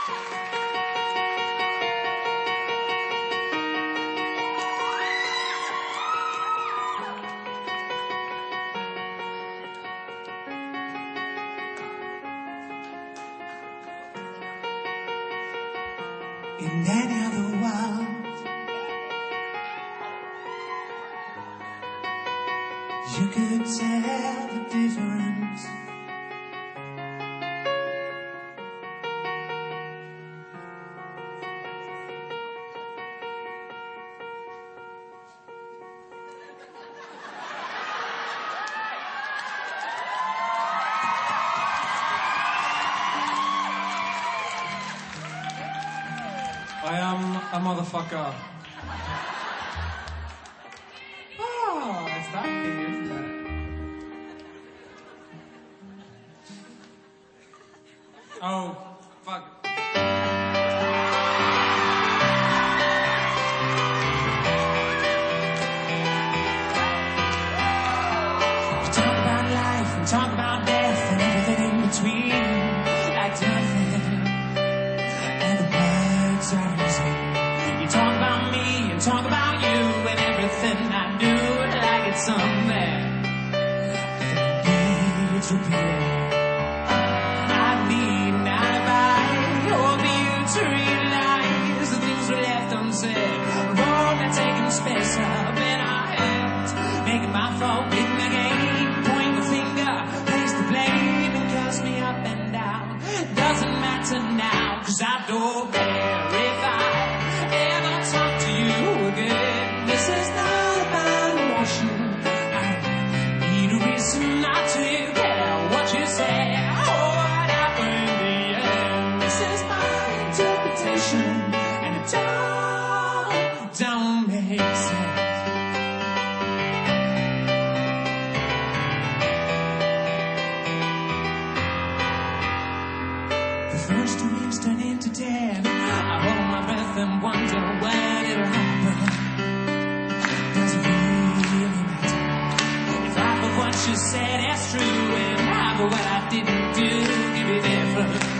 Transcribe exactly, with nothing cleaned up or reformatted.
In any other world, you could tell the difference. I am a motherfucker. Oh, it's that thing, isn't it? Oh, fuck. We talk about life and talk about death and everything in between, like nothing. And the words are easy. You talk about me and talk about you and everything I do, like it's something that needs repeating. I need an alibi, hold you to realize the things we left unsaid. We're only taking space up in our heads, making my fault in the game, point the finger, place the blame, and cuss me up and down. Doesn't matter now, 'cause I don't care if I ever talk to you again. This is not about emotion. I need a reason not to care what you say or what happened in the end. This is my interpretation, and it don't, don't make sense. The first two years turn into ten. I hold my breath and wonder when it'll happen. Does it really matter if half of what you said is true and half of what I didn't do? Give me different.